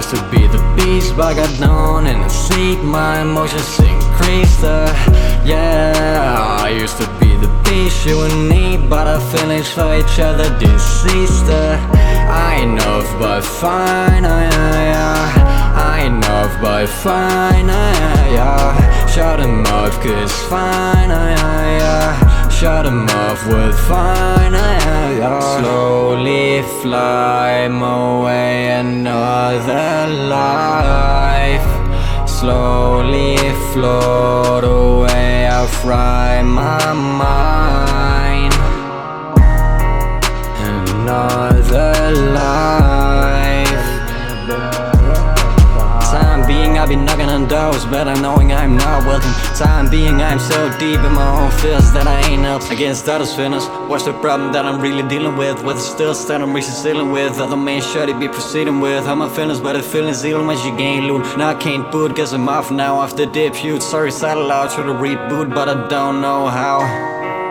used to be the beast, but got down in the seat. My emotions increased, yeah. I used to be the beast, you and me, but our feelings for each other deceased. I ain't enough but fine, I ain't enough but fine, shut him off, cause fine, shut him off with fine, slowly fly away another life. Slowly float away, I fry my mind. Another life. Time being I've been knocking on doors, better knowing I'm not welcome. Time being I'm so deep in my own fears that I ain't up against others' feelings. What's the problem that I'm really dealing with? What's the stills that I'm dealing with? Other men sure to be proceeding with how my feelings, but the feelings ill much you gain loot. Now I can't boot cause I'm off now after debut. Sorry, sad aloud, try to reboot, but I don't know how.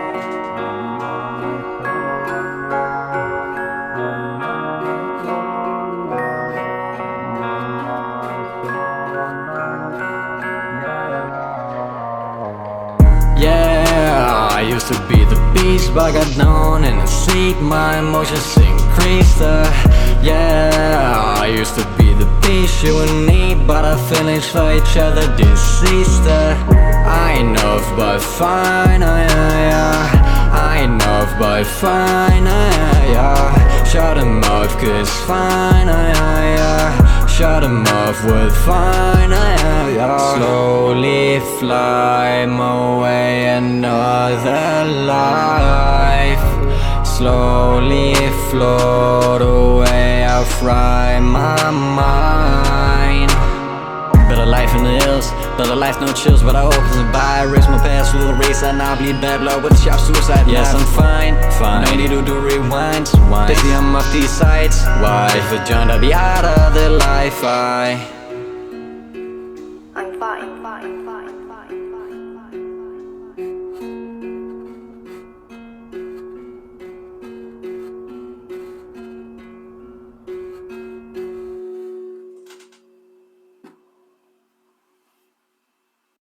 Yeah, I used to be the beast, but got down in the seat. My emotions increased, yeah. I used to be the beast, you and me, but our feelings for each other deceased. I ain't enough but fine, I ain't enough but fine, shut him off, cause fine, shut him off with fine, slowly fly away another life. Slowly float away, I fry my mind. Better life in the hills, better life no chills, but I open the by. Raise my past with a race and I bleed bad blood with a sharp suicide. Yes, I'm fine, no need to do rewinds. They see I'm off these sides. Why? If I joined I'd be out of the life